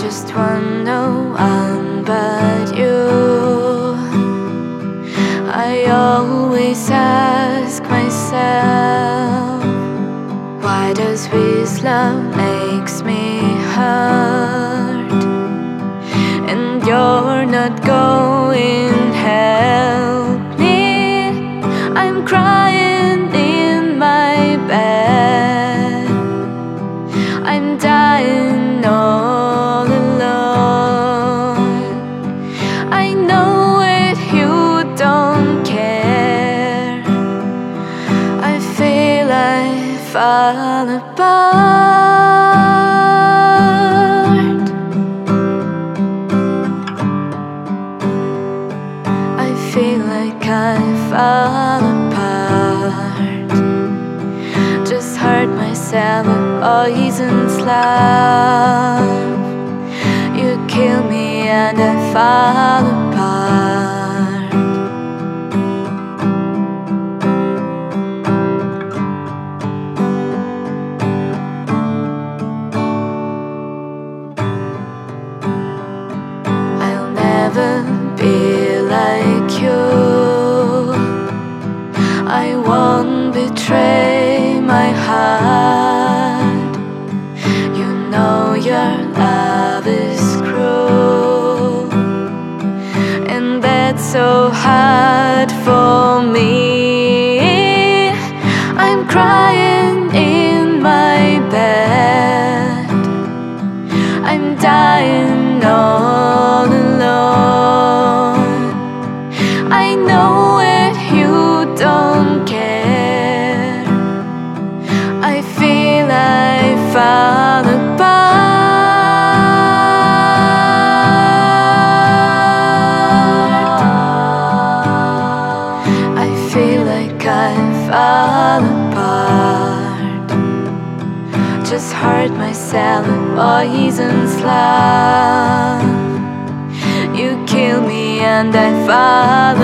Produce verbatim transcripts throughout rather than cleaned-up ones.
just want no one but you. I always ask myself, why does this love makes me hurt? And you're not going help me. I'm crying in my bed. I'm dying all alone. I know it, you don't care. I feel I fall apart. I feel like I fall apart. Just hurt myself with poison's love. You kill me and I fall apart. I'll never be like you. I won't betray my heart. You know your love is cruel, and that's so hard for me. I'm crying in my bed. I'm dying all alone. I know it, you don't care. I feel I fall apart. I feel like I fall apart. Just hurt myself with poison's love. You kill me and I fall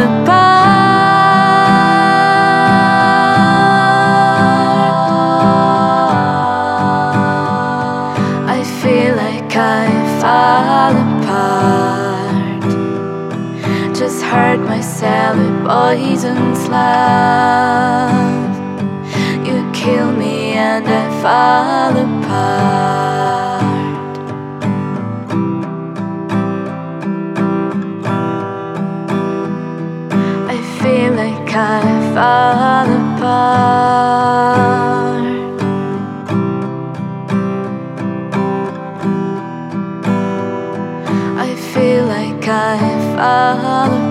apart. I feel like I fall apart. Just hurt myself with poison's love. You kill me and I fall apart. I feel like I fall apart. I feel like I fall apart.